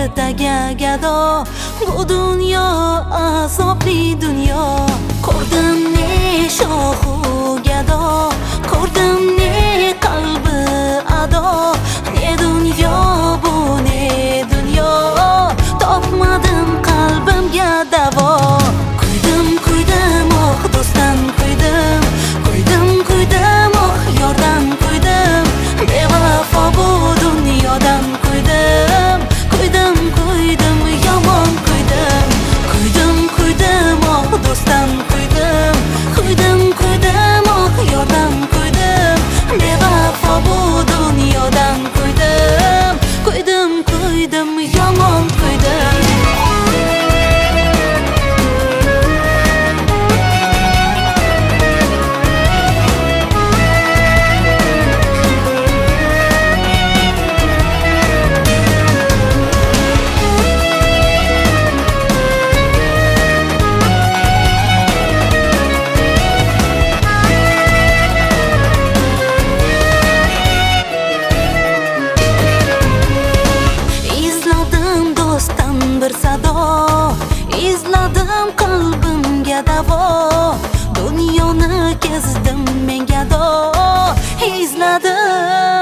ertaga gado. Bu dunyo azobli dunyo. Ko'rdim ne shohu gado, ko'rdim ne qalbi ado. Ne dunyo bu, ne dunyo, topmadim qalbimga davo. Kuydim oh do'stdan kuydim, kuydim oh yordan kuydim. Bevafo bu dunyodan kuydim, yomon kuydim. Kuydim oh do'stdan kuydim, kuydim oh yordan kuydim. Bevafo bu dunyodan kuydim, yomon kuydim. Bir sado izladim qalbimga davo. Dunyoni kezdim men gado, izladim